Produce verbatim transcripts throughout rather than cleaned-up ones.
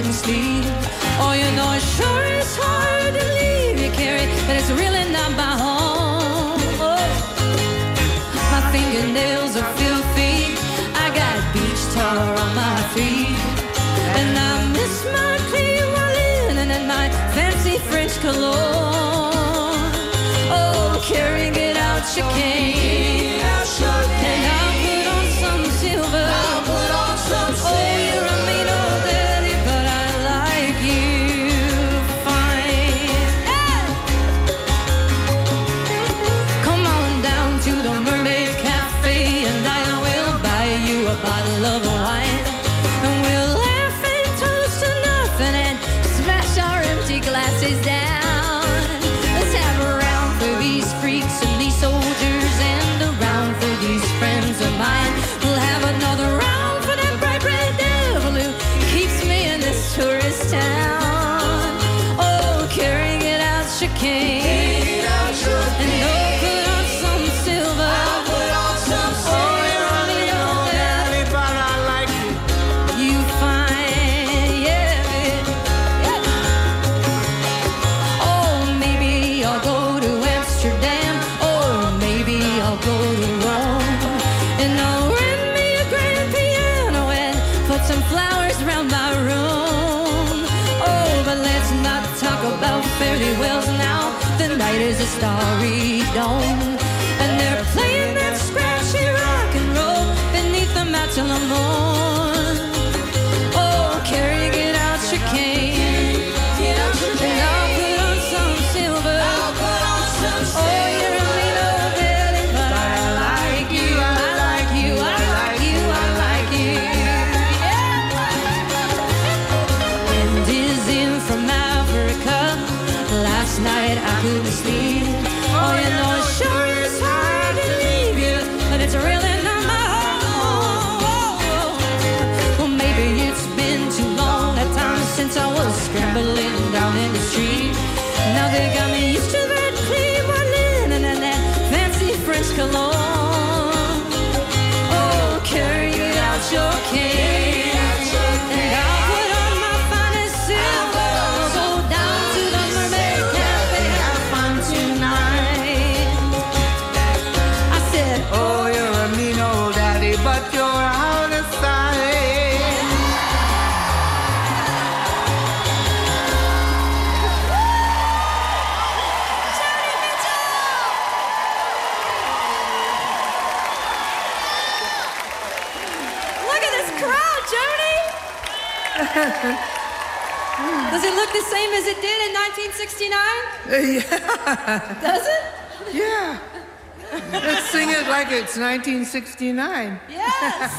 couldn't sleep. Oh, you know it sure is hard to leave you, Carrie, but it's really not my home. Oh. My fingernails are filthy, I got beach tar on my feet, and I miss my clean violin and my fancy French cologne. Oh, Carrie, get out your cane, and I'll put on some silver. I'll put on some silver. Oh, you're a mean old daddy, but I like you fine. Hey! Come on down to the Mermaid Cafe, and I will buy you a bottle of wine, and we'll laugh and toast to nothing and smash our empty glasses down. Let's have a round for these freaks and these soldiers, and a round for these friends of mine. We'll have another round for that bright red devil who keeps me in this tourist town. Oh, Carrie, get out your cane, and oh, put on some silver. I'll put on some silver. Oh, you're a mean old daddy, but I like you. You fine, yeah, yeah. Oh, maybe I'll go to Amsterdam, or maybe I'll go to Rome, and I'll rent me a grand piano and put some flowers around my room. Oh, but let's not talk about fairy wells now. The night is a starry dome, and they're playing that scratchy rock and roll beneath the Matillamon. Oh, Carrie, get out your cane, and I'll put on some silver. Oh, you're a mean old daddy, but I like you, I like you, I like you, I like you. Yeah. And dizzy from Africa, last night I couldn't sleep. Oh, you know it sure is hard to leave you, but it's really not my home. Well, maybe it's been too long a time since I was scrambling down in the street. Now they got me used to that clean violin and that fancy French cologne. Oh, Carrie, get out your cane, and I'll put on my finest silver. Go down to the Mermaid Cafe, have fun tonight. I said, Oh, you're a mean old daddy, but you're out of sight. look at this crowd, Jody. Does it look the same as it did in nineteen sixty-nine? Yeah. Does it? Yeah. Let's sing it like it's nineteen sixty-nine. Yes.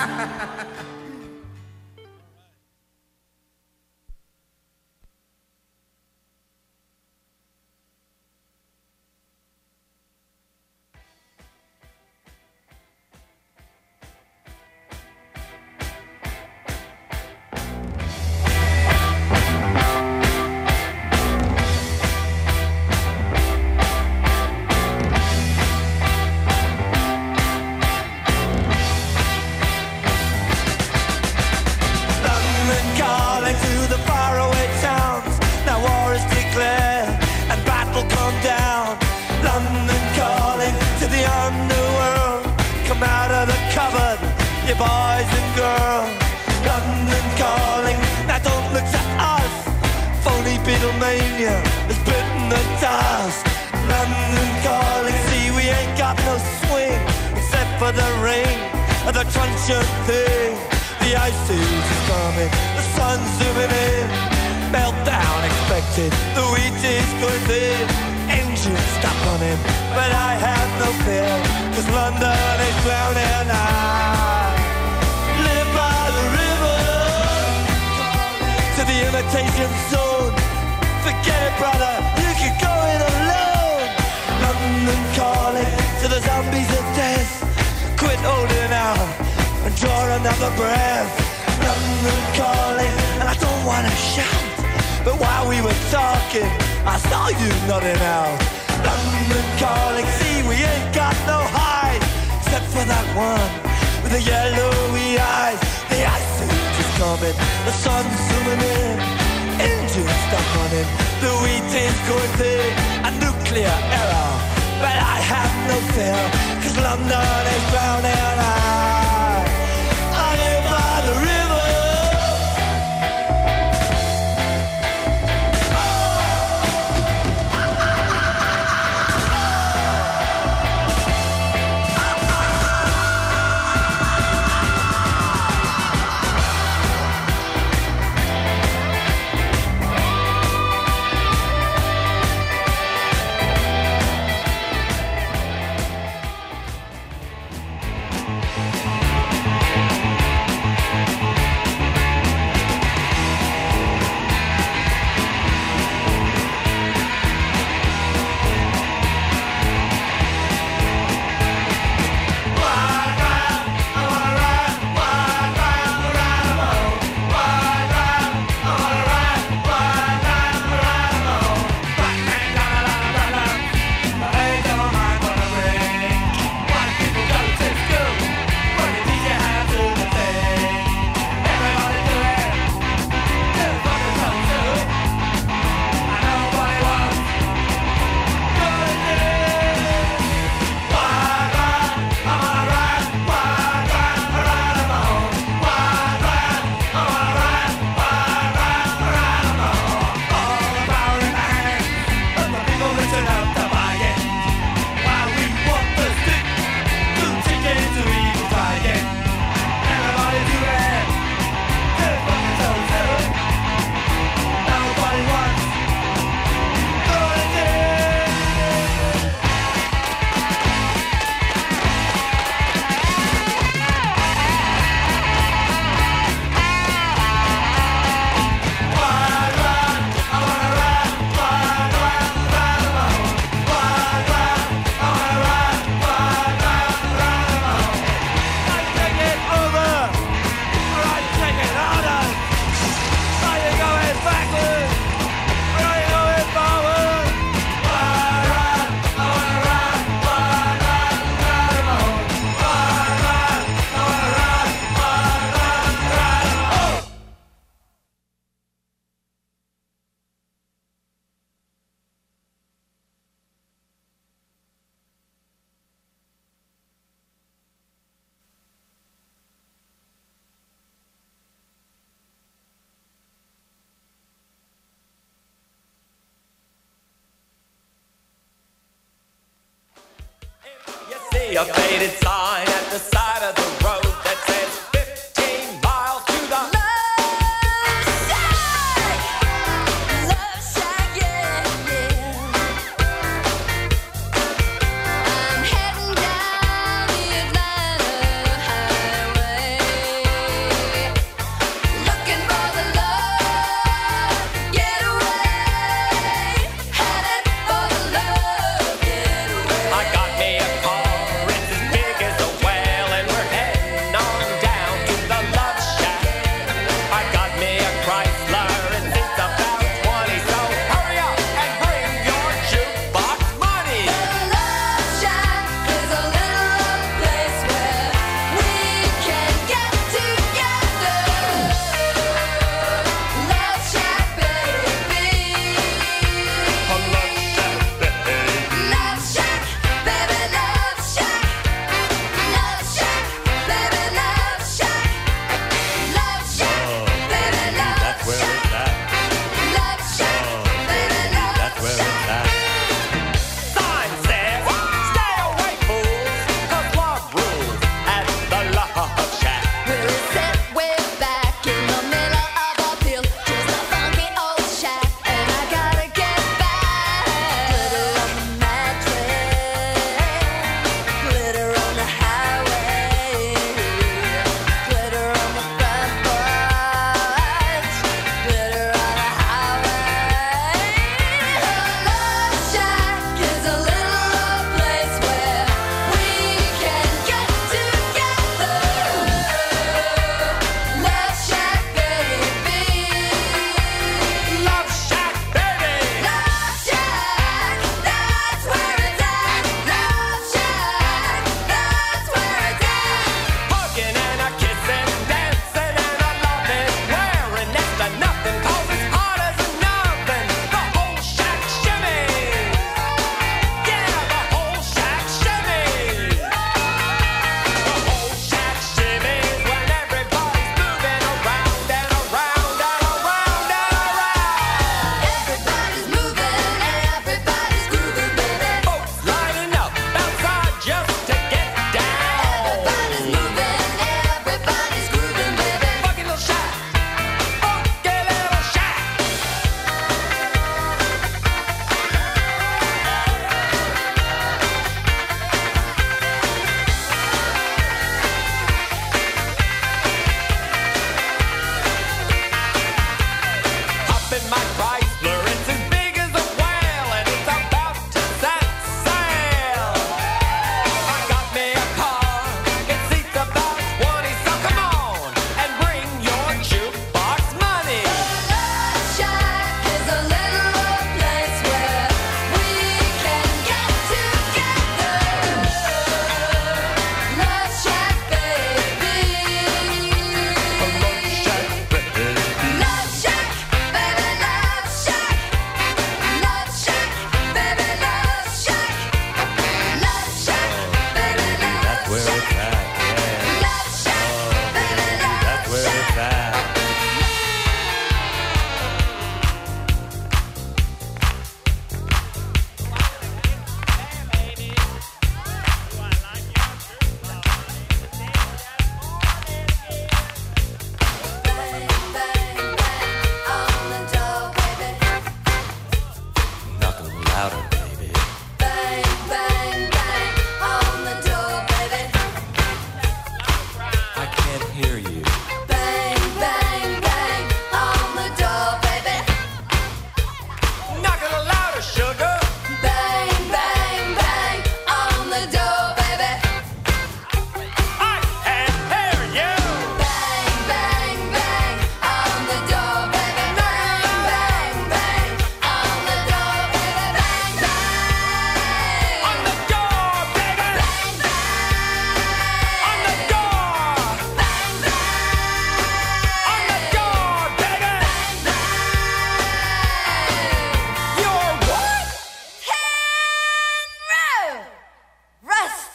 London calling to the faraway towns. Now war is declared and battle come down. London calling to the underworld. Come out of the cupboard, you boys and girls. London calling, now don't look to us. Phony Beatlemania has bitten the dust. London calling, see we ain't got no swing except for the rain and the crunching thing. The ice age is coming, the sun's zooming in. Meltdown expected, the wheat is going thin. Engines stop running, but I have no fear, cause London is drowning. I live by the river to the imitation zone. Forget it, brother, you can go it alone. London calling to the zombies of death. Quit holding out and draw another breath. London calling, and I don't wanna shout, but while we were talking, I saw you nodding out. London calling, see we ain't got no hide, except for that one with the yellowy eyes. The ice age is coming, the sun's zooming in. nuclear error. But I have no fear, cause London is drowning. I, I live by the river. A faded sign at the side of the road that says fifteen miles to the Love shack, love shack, yeah, yeah. I'm heading down the Atlanta highway, looking for the love getaway, headed for the love getaway. I got me a car. Big as a whale, and we're headed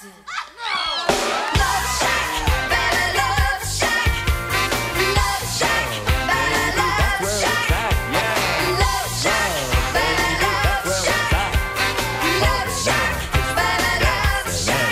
Love Shack, baby, Love Shack. Love Shack, baby, Love Shack. Love Shack, baby, Love Shack. Love Shack, baby, Love Shack.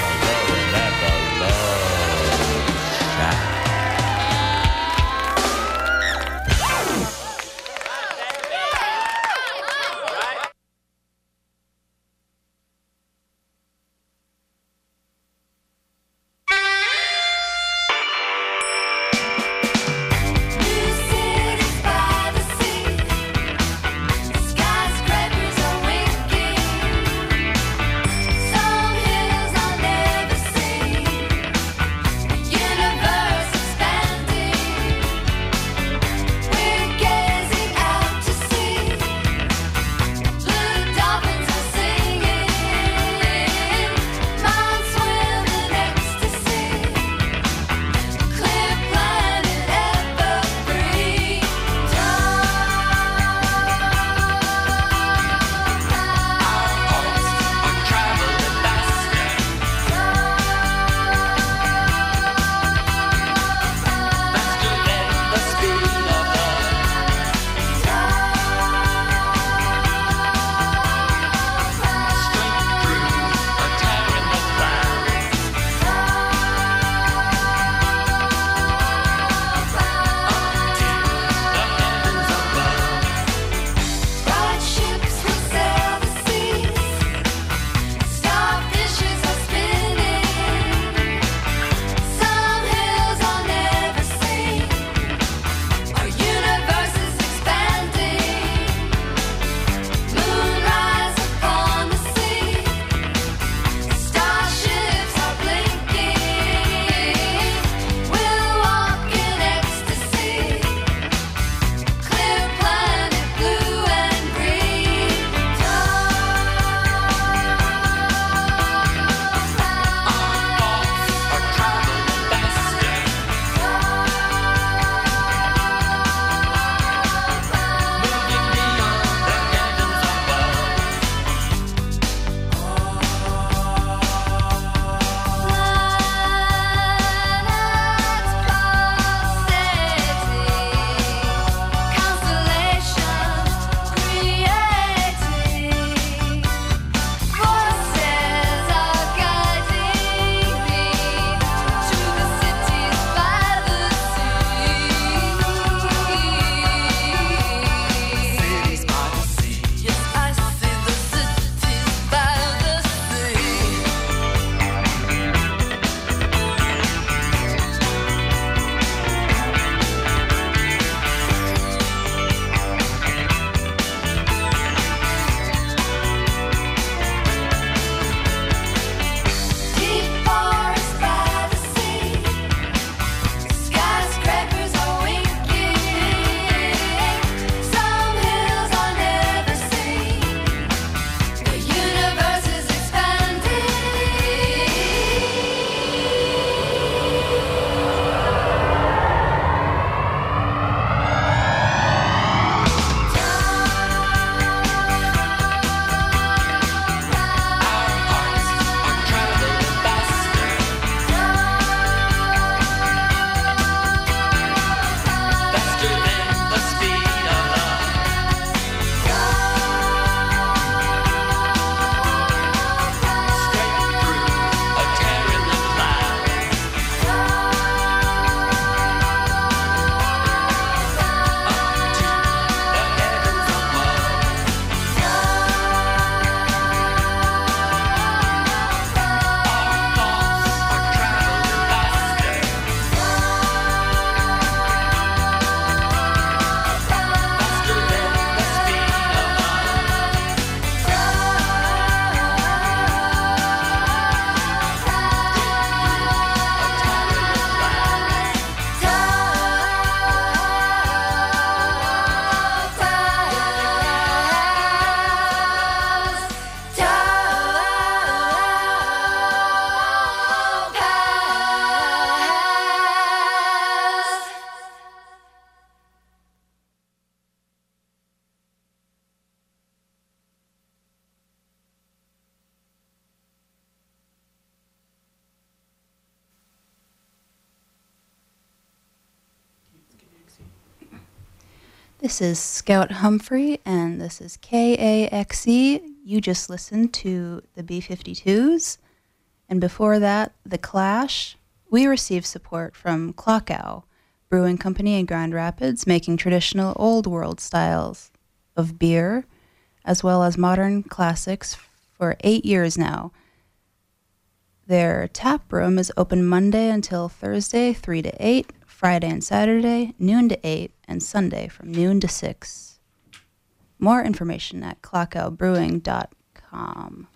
This is Scout Humphrey, and this is K A X E. You just listened to the B fifty-twos, and before that, The Clash. We received support from Clockow Brewing Company in Grand Rapids, making traditional old world styles of beer, as well as modern classics for eight years now. Their tap room is open Monday until Thursday, three to eight, Friday and Saturday, noon to eight, and Sunday from noon to six. More information at clockow brewing dot com.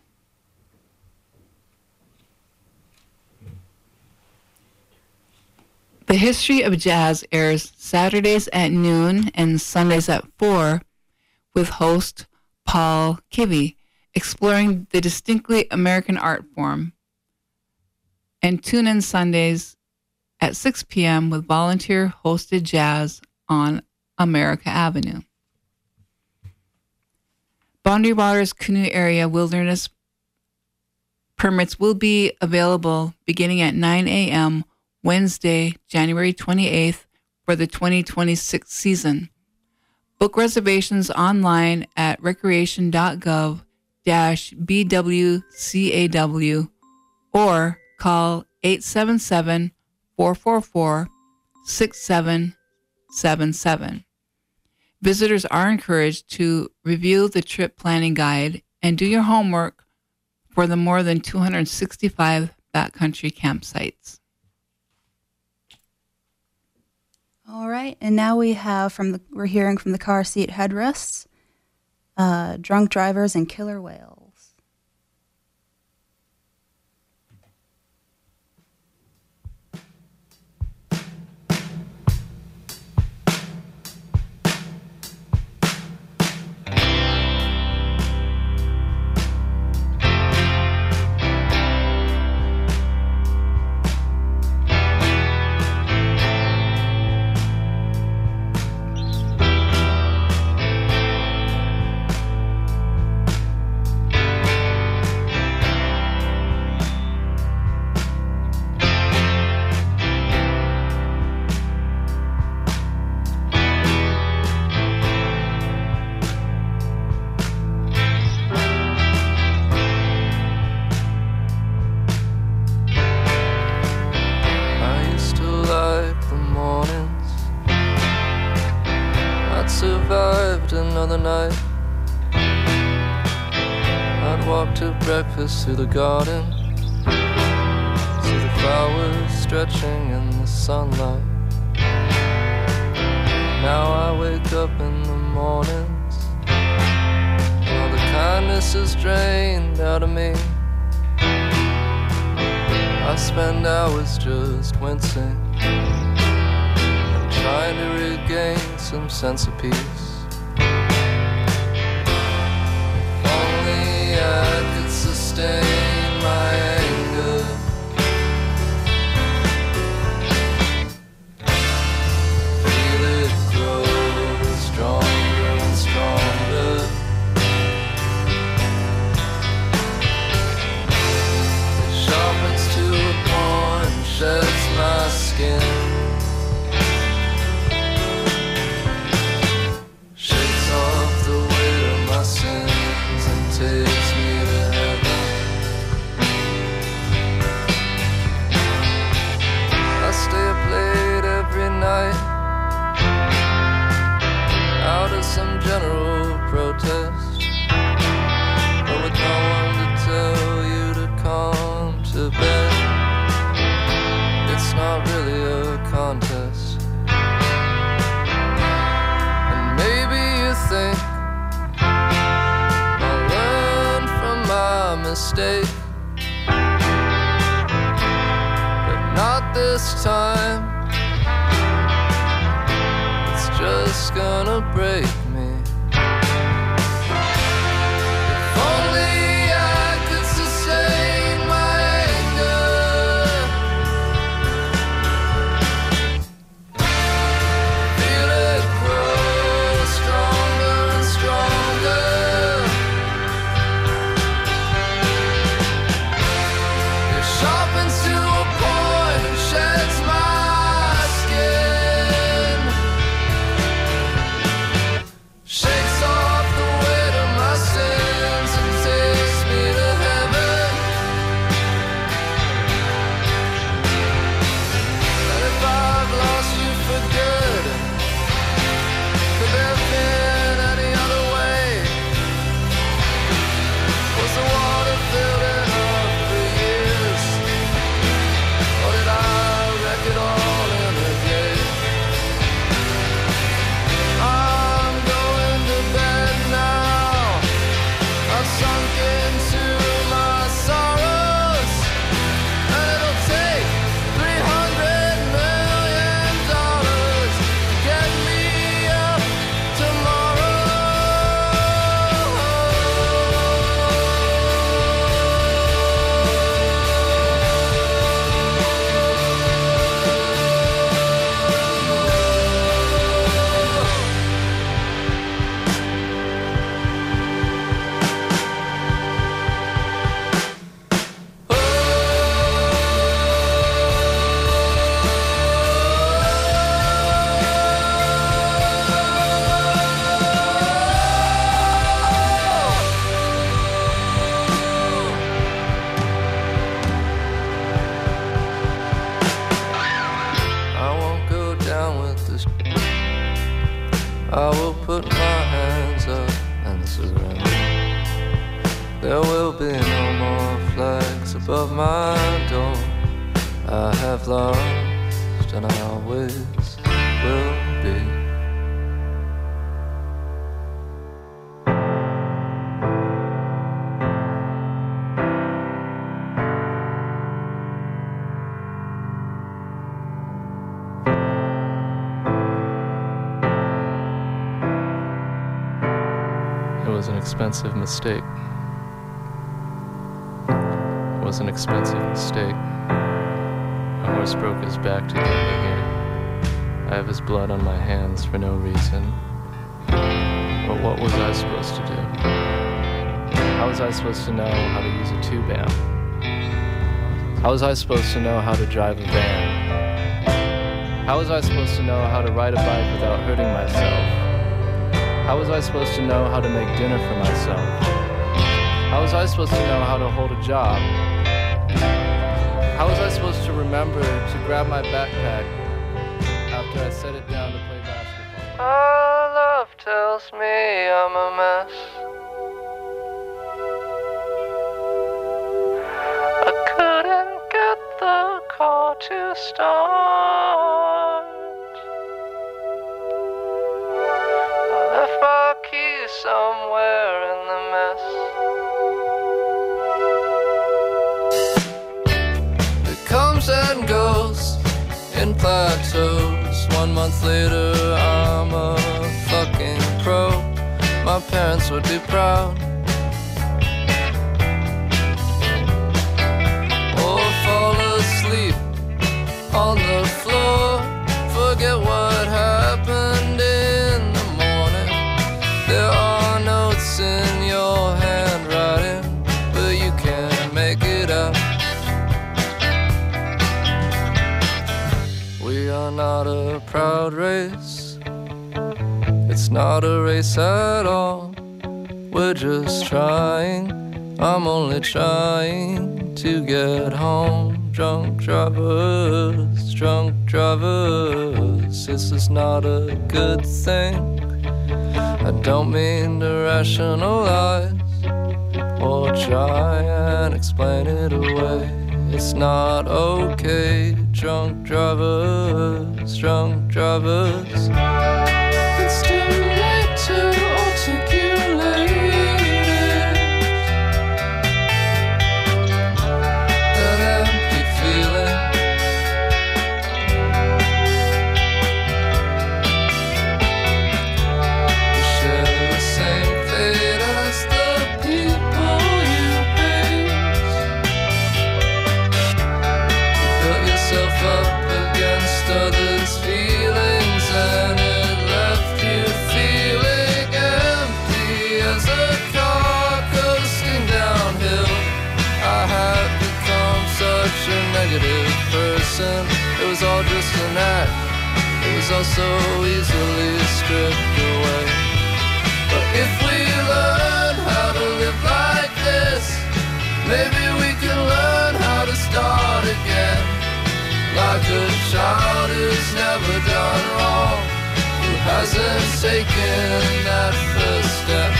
The History of Jazz airs Saturdays at noon and Sundays at four with host Paul Kivy, exploring the distinctly American art form. And tune in Sundays at six p.m. with volunteer-hosted jazz on America Avenue. Boundary Waters Canoe Area Wilderness permits will be available beginning at nine a.m. Wednesday, January twenty-eighth for the twenty twenty-six season. Book reservations online at recreation dot gov dash B W C A W or call eight seven seven, four four four, six seven seven seven. Visitors are encouraged to review the trip planning guide and do your homework for the more than two hundred sixty-five backcountry campsites. All right, and now we have from the we're hearing from the car seat headrests, uh, drunk drivers and killer whales. Through the garden, see the flowers stretching in the sunlight. Now I wake up in the mornings, while the kindness is drained out of me. I spend hours just wincing and trying to regain some sense of peace. If only I could sustain my anger, feel it grow stronger and stronger. It sharpens to a point, sheds my skin, shakes off the weight of my sins and takes me to heaven. I stay up late every night, out of some general protest, but with no one to tell you to come to bed. It's not really a contest, and maybe you think I'll learn from my mistake, but not this time. It's just gonna break me. If only I could sustain my anger, feel it grow stronger and stronger. It sharpens to a point, sheds my skin. I will put my hands up and surrender. There will be no more flags above my door. I have lost and I always will be. It was an expensive mistake. It was an expensive mistake. A horse broke his back to get me here. I have his blood on my hands for no reason. But what was I supposed to do? How was I supposed to know how to use a tube amp? How was I supposed to know how to drive a van? How was I supposed to know how to ride a bike without hurting myself? How was I supposed to know how to make dinner for myself? How was I supposed to know how to hold a job? How was I supposed to remember to grab my backpack after I set it down to play basketball? Oh, love tells me I'm a mess. I couldn't get the car to start. I left my keys somewhere in the mess. Comes and goes in plateaus. One month later, I'm a fucking pro. My parents would be proud. Or fall asleep on the floor. Forget what happened in the morning. There are notes in your handwriting, but you can't make it out. We are not a proud race. It's not a race at all. We're just trying. I'm only trying to get home. Drunk drivers, drunk drivers. This is not a good thing. I don't mean to rationalize or try and explain it away. It's not okay, drunk drivers, drunk drivers. It's too late to articulate it. That empty feeling. You share the same fate as the people you hate. Yourself up against others' feelings, and it left you feeling empty as a car coasting downhill. I had become such a negative person. It was all just an act. It was all so easily stripped away. But if we learn how to live like this, maybe we can learn how to start again. Like a child who's never done wrong, who hasn't taken that first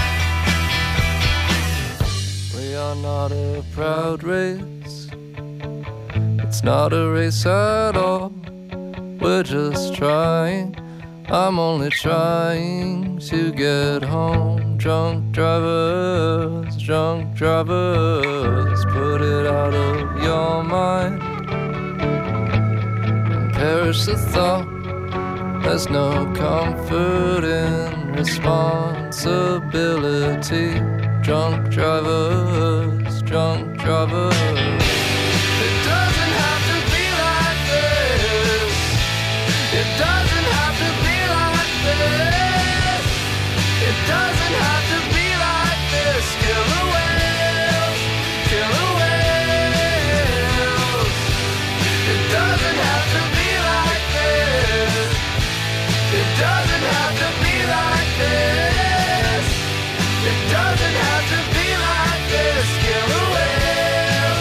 step. We are not a proud race. It's not a race at all. We're just trying. I'm only trying to get home. Drunk drivers, drunk drivers. Put it out of your mind. Perish the thought. There's no comfort in responsibility. Drunk drivers, drunk drivers. It doesn't have to be like this. It doesn't have to be like this. It doesn't have to be like this. Kill the whales, kill the whales. It doesn't have to be like this. It doesn't have to be like this. It doesn't have to be like this. Kill the whales.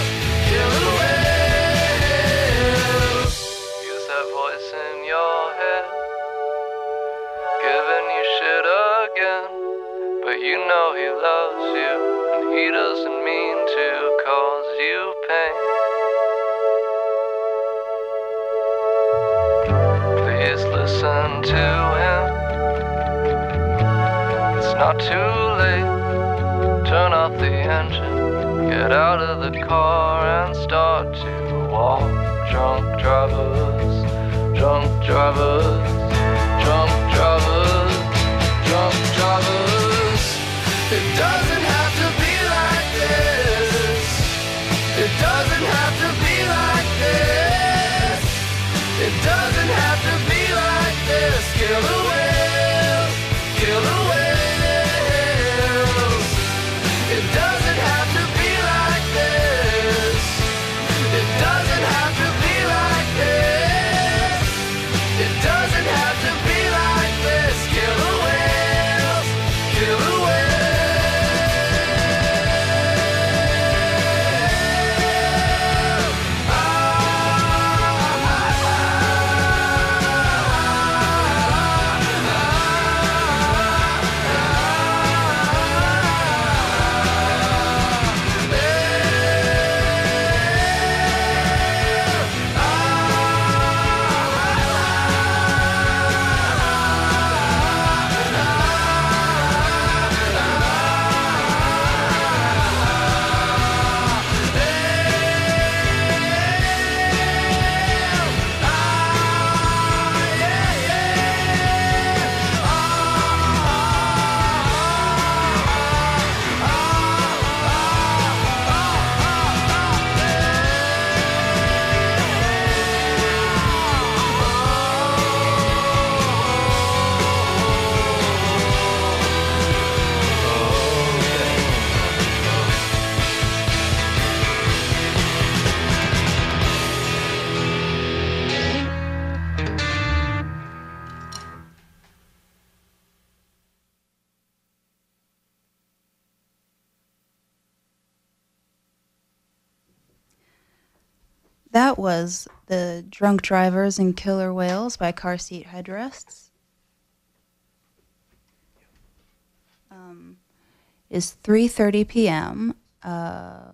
listen to him. It's not too late. Turn off the engine, get out of the car and start to walk. Drunk drivers, drunk drivers, drunk drivers, drunk drivers. It doesn't have to be like this. It doesn't have to be like this. It doesn't have to be like this. Kill the whales, kill the whales. It doesn't have to be like this. It doesn't have to be like this. It doesn't have to be like this. Kill the whales, kill the whales. That was The Drunk Drivers and Killer Whales by Car Seat Headrests. Um, it's three thirty p.m. Uh,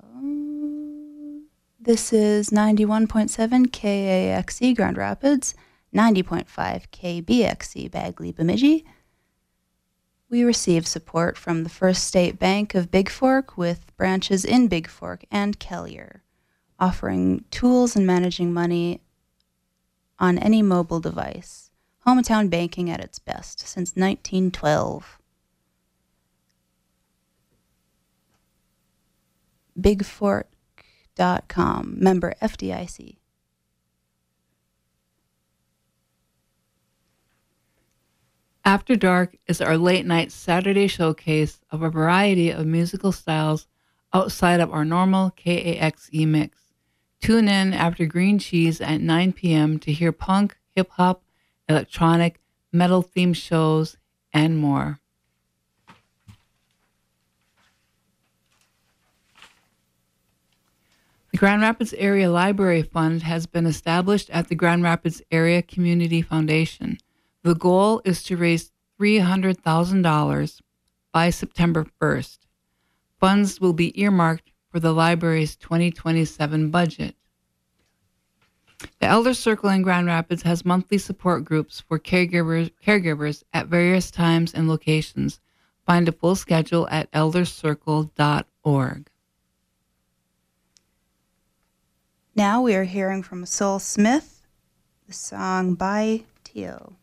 this is ninety-one point seven K A X E Grand Rapids, ninety point five K B X E Bagley Bemidji. We receive support from the First State Bank of Big Fork with branches in Big Fork and Kelliher, offering tools and managing money on any mobile device. Hometown banking at its best since nineteen twelve. big fork dot com, member F D I C. After Dark is our late night Saturday showcase of a variety of musical styles outside of our normal K A X E mix. Tune in after Green Cheese at nine p.m. to hear punk, hip-hop, electronic, metal-themed shows, and more. The Grand Rapids Area Library Fund has been established at the Grand Rapids Area Community Foundation. The goal is to raise three hundred thousand dollars by September first. Funds will be earmarked for the library's twenty twenty-seven budget. The Elder Circle in Grand Rapids has monthly support groups for caregivers, caregivers at various times and locations. Find a full schedule at elder circle dot org. Now we are hearing from Soul Smith, the song by Tio.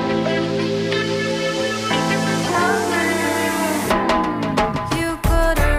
You could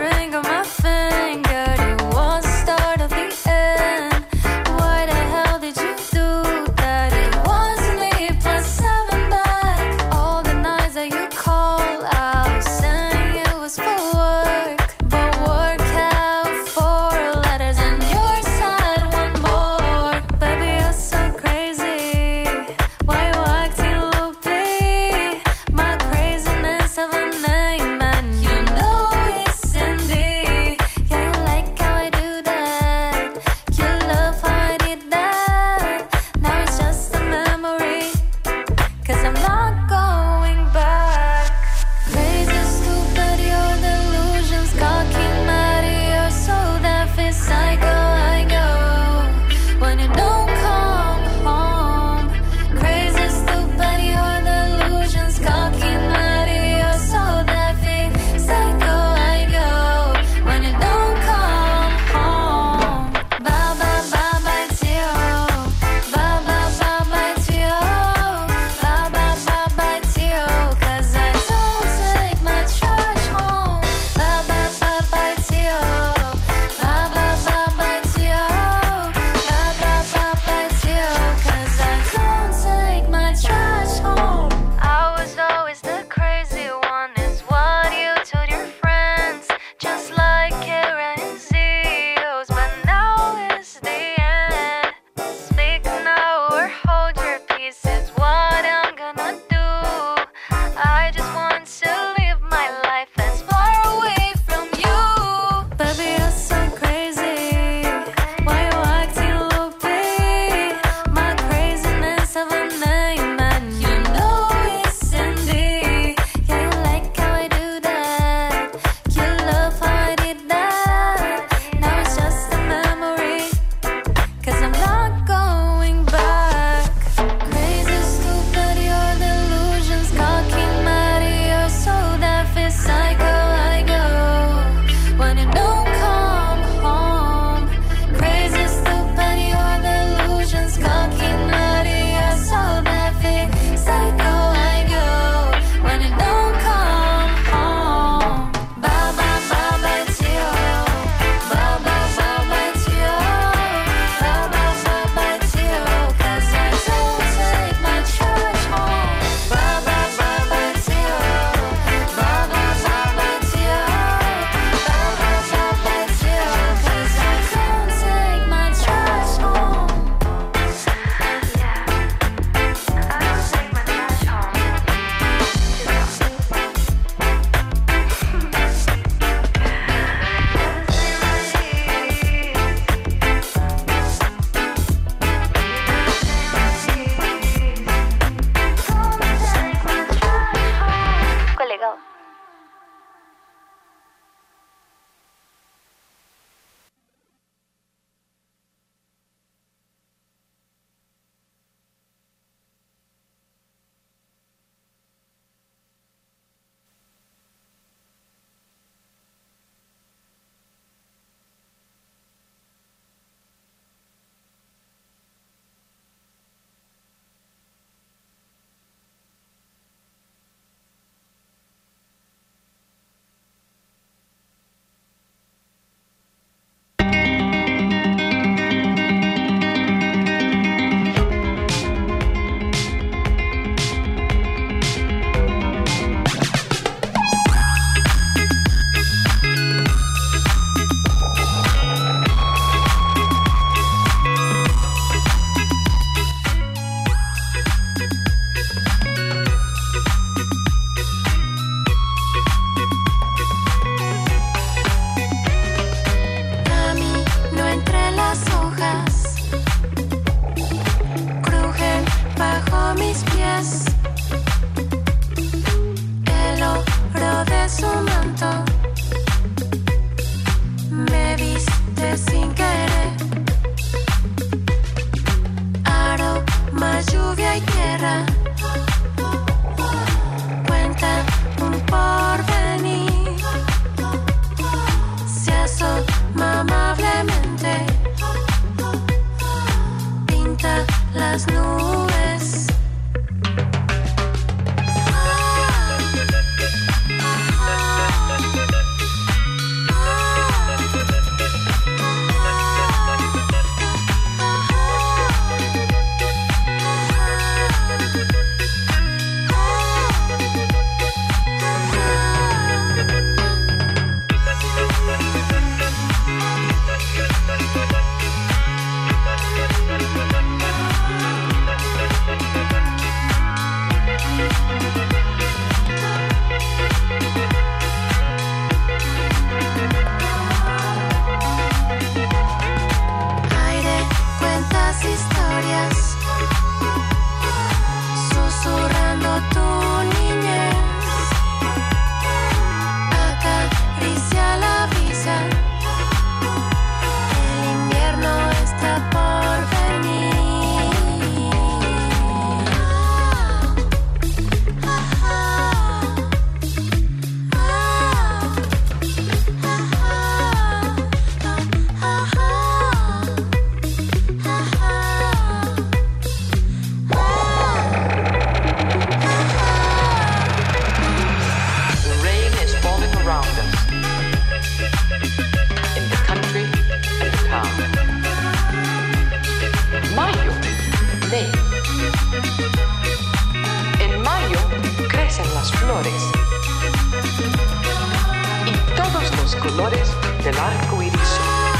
dell'arco iris.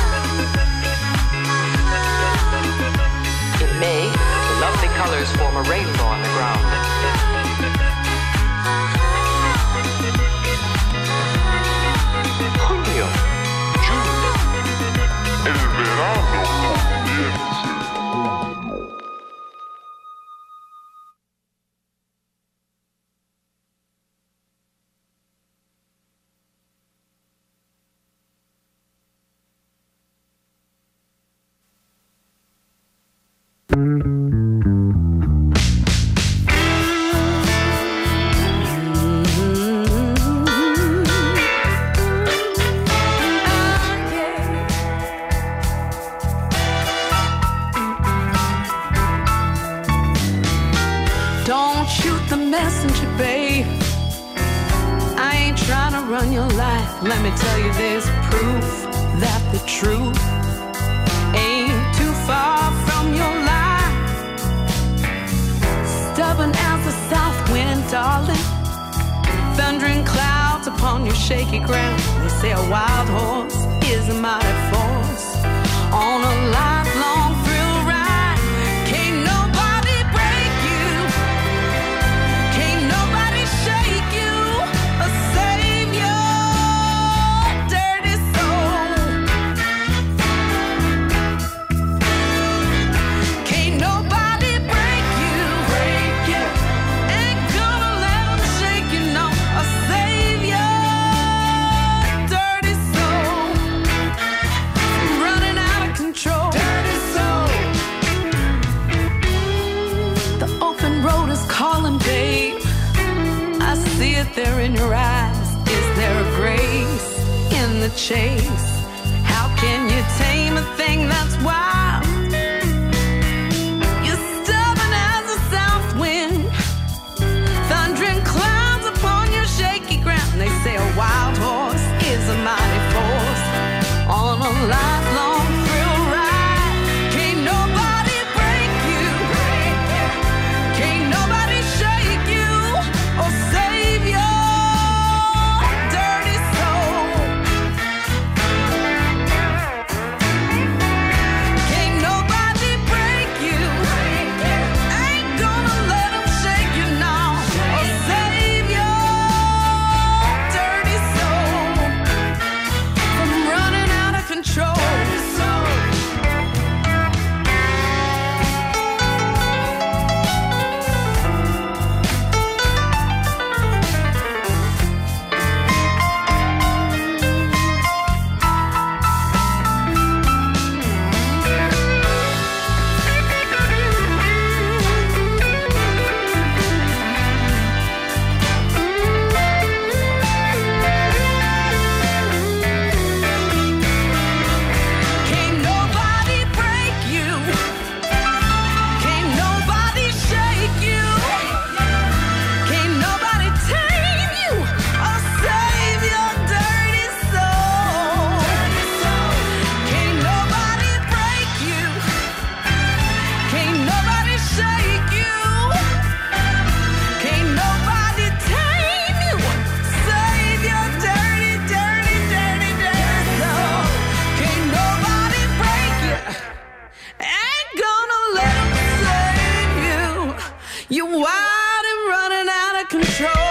In May, the lovely colors form a rainbow on the ground. Junio, June, el verano comienza. Don't shoot the messenger, babe. I ain't trying to run your life. Let me tell you, there's proof that the truth ain't too far from your life. Stubborn as the south wind, darling. Thundering clouds upon your shaky ground. They say a wild horse is a mighty force on a lifelong thrill ride. Can't nobody break you. Can't nobody shake you or save your dirty soul. Can't nobody break you. Break you. Ain't gonna let them shake you, no, or save your dirty soul. Running out of control. Dirty soul. The open road is calling, babe. I see it there in your eyes. Is there a grace in the chase? How can you tame a thing that's wild? You're stubborn as a south wind. Thundering clouds upon your shaky ground. They say a wild horse is a mighty force on a lifelong thrill ride. Can't nobody break you. Can't nobody shake you or save your dirty soul. Can't nobody break you. Ain't gonna let them shake you now or save your dirty soul from running out of control. Can't nobody break you. Can't nobody shake you. Can't nobody tame you or save your dirty soul. Can't nobody break you. Can't nobody shake you. Can't nobody tame you. Save your dirty, dirty, dirty, dirty soul. Can't nobody break you. Ain't gonna let 'em save you. You're wild and running out of control.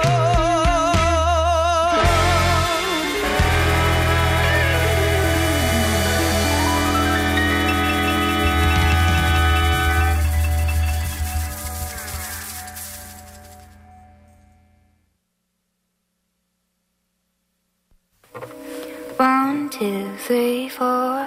One, two, three, four.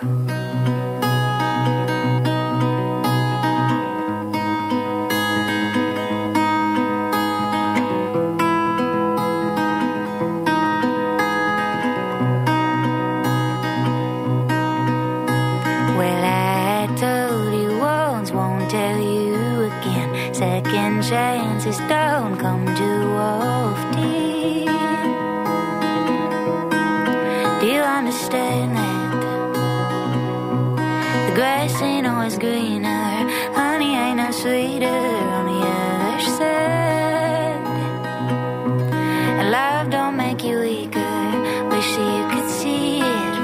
Well, I told you once, won't tell you again. Second chances don't come too often. Do you understand that? The grass ain't always greener, honey ain't no sweeter on the other side. And love don't make you weaker, wish you could see it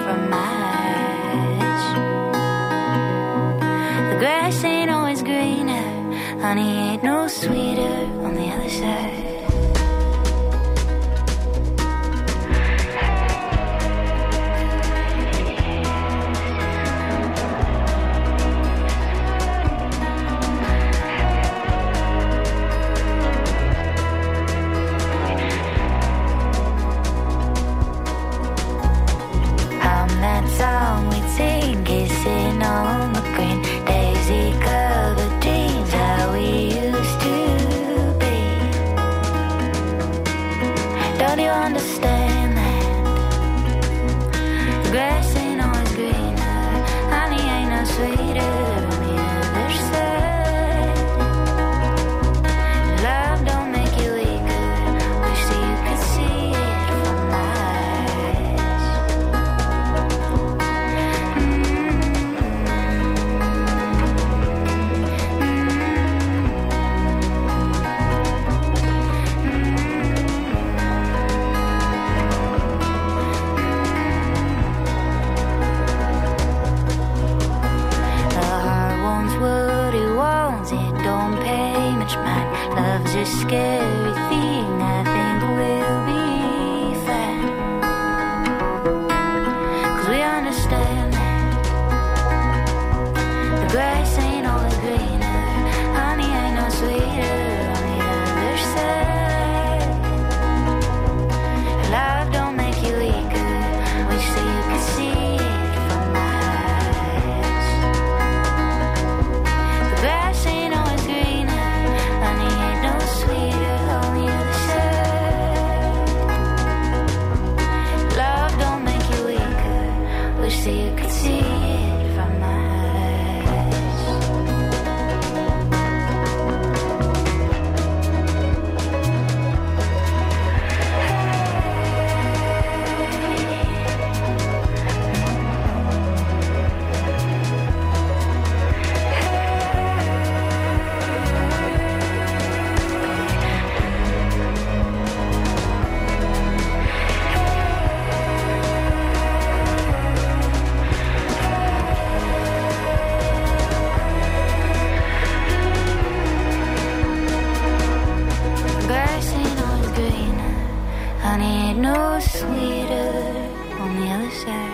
no sweeter on the other side.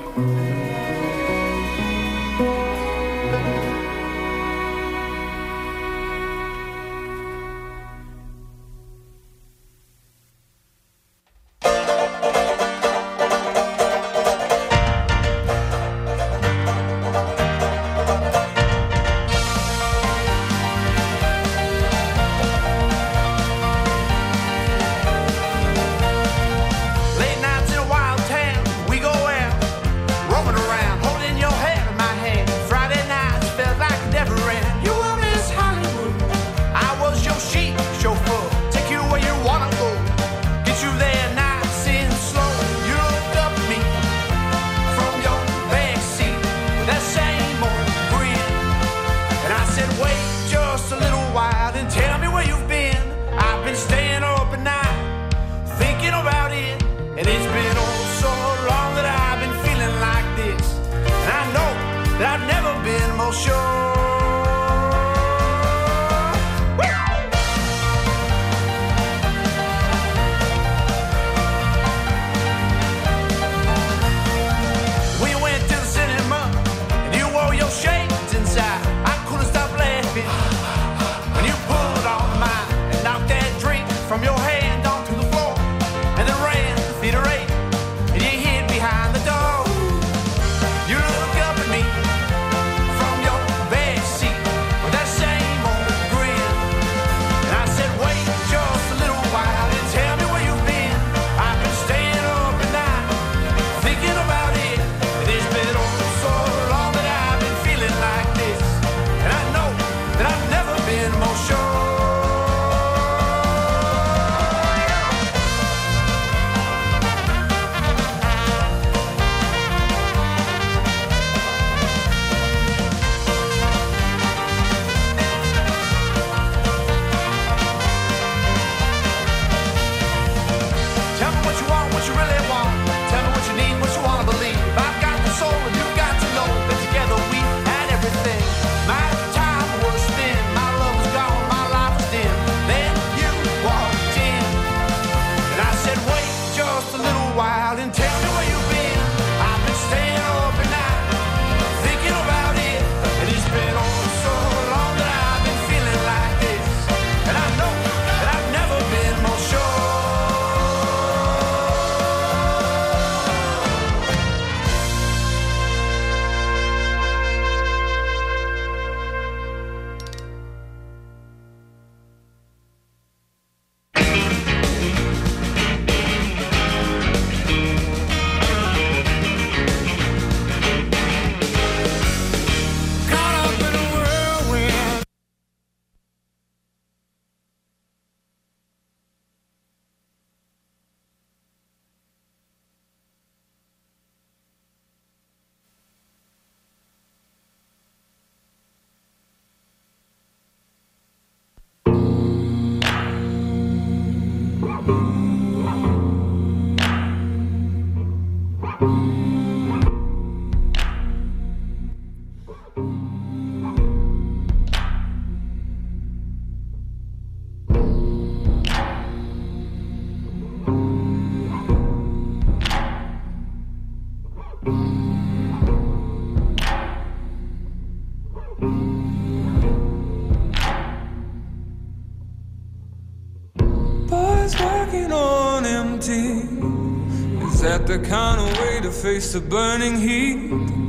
that the kind of way to face the burning heat?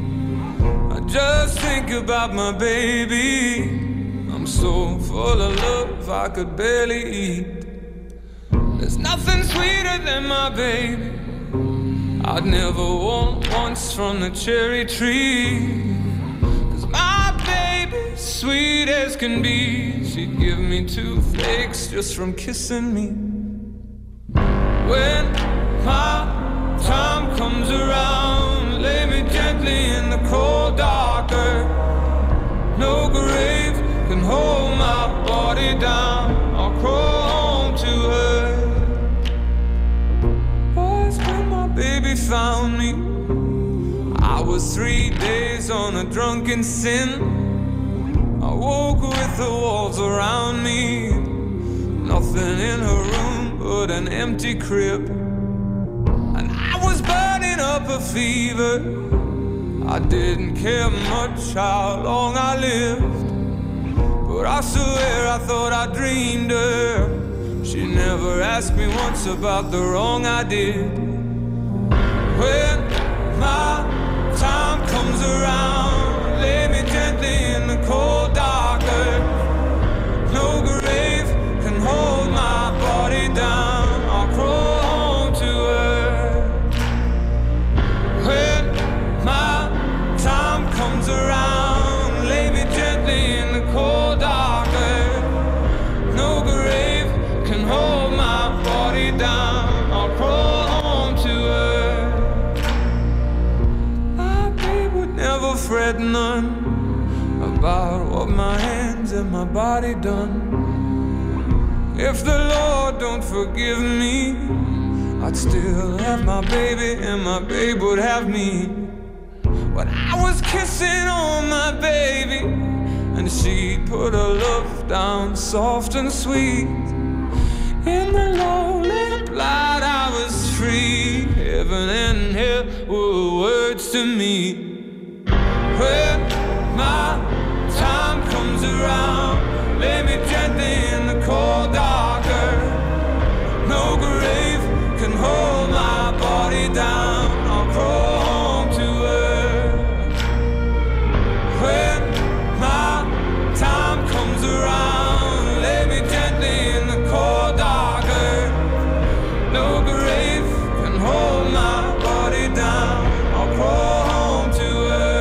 I just think about my baby. I'm so full of love I could barely eat. There's nothing sweeter than my baby. I'd never want once from the cherry tree. Cause my baby's sweet as can be. She'd give me toothaches just from kissing me. When my time comes around, lay me gently in the cold dark earth. No grave can hold my body down. I'll crawl home to her. Boys, when my baby found me, I was three days on a drunken sin. I woke with the walls around me, nothing in her room but an empty crib. up a fever. I didn't care much how long I lived, but I swear I thought I dreamed her. She never asked me once about the wrong I did. When my time comes around, lay me gently in the cold dark earth. No grave can hold my body down. I'll crawl home to her. When my time comes around, lay me gently in the cold dark earth. No grave can hold my body down. I'll crawl home to her. My babe would never fret none about what my hands and my body done. If the Lord don't forgive me, I'd still have my baby and my babe would have me. When I was kissing on my baby and she put her love down soft and sweet, in the lonely light I was free. Heaven and hell were words to me. When my time comes around, lay me gently in the cold dark earth. No grave can hold my body down. I'll crawl home to her. When my time comes around, lay me gently in the cold dark earth. No grave can hold my body down. I'll crawl home to her.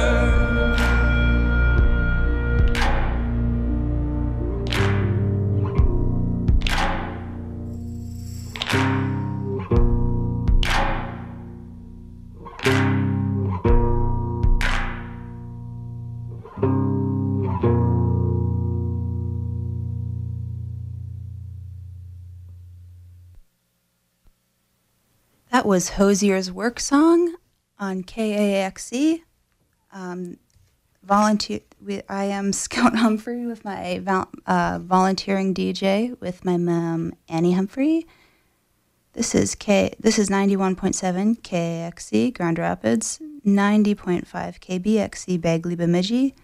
That was Hosier's Work Song on K A X E. Um, volunteer. We, I am Scout Humphrey with my vol, uh, volunteering D J with my mom Annie Humphrey. This is K. This is ninety-one point seven K A X E Grand Rapids, ninety point five K B X E Bagley Bemidji,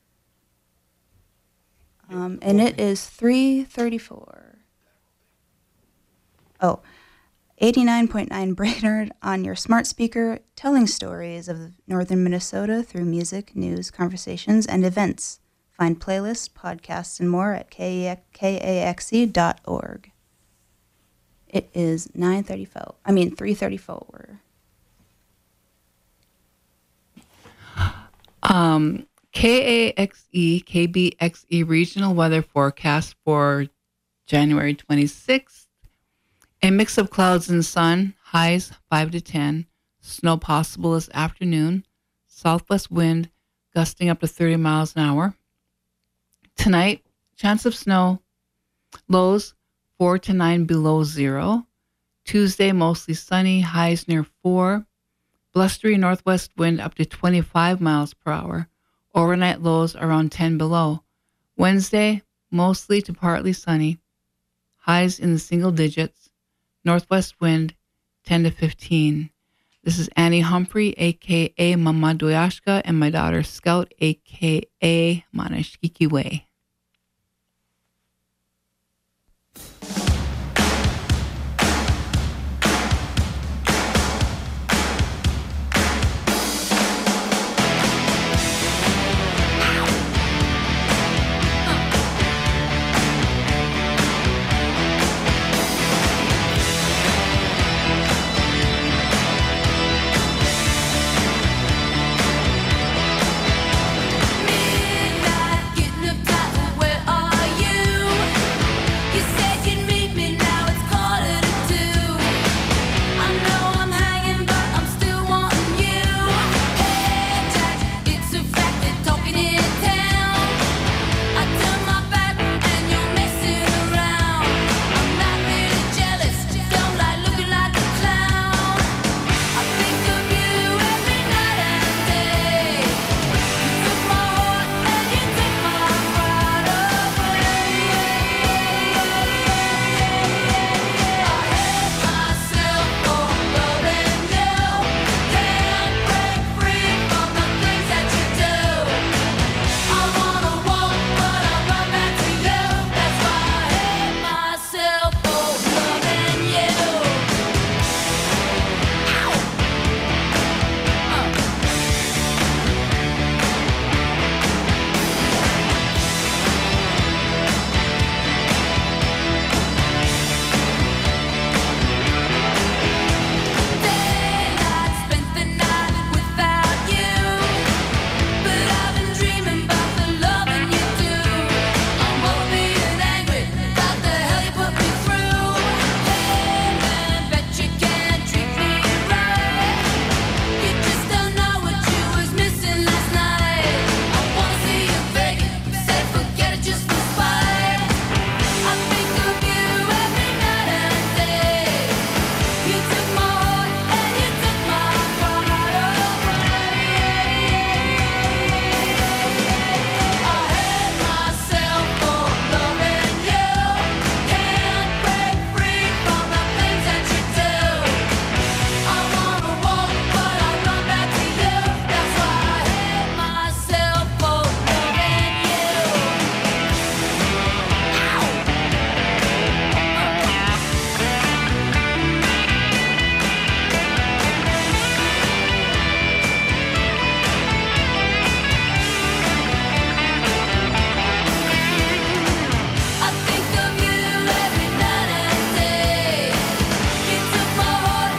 um, and it is three thirty-four. Oh. eighty-nine point nine Brainerd on your smart speaker, telling stories of northern Minnesota through music, news, conversations, and events. Find playlists, podcasts, and more at K A X E dot org. It is nine thirty-four. I mean, three thirty-four. Um, K A X E, K B X E regional weather forecast for January twenty-sixth. A mix of clouds and sun, highs five to ten. Snow possible this afternoon. Southwest wind gusting up to thirty miles an hour. Tonight, chance of snow. Lows four to nine below zero. Tuesday, mostly sunny, highs near four. Blustery northwest wind up to twenty-five miles per hour. Overnight lows around ten below. Wednesday, mostly to partly sunny. Highs in the single digits. Northwest wind, ten to fifteen. This is Annie Humphrey, a k a. Mama Doyashka, and my daughter Scout, a k a. Manashkikiwe.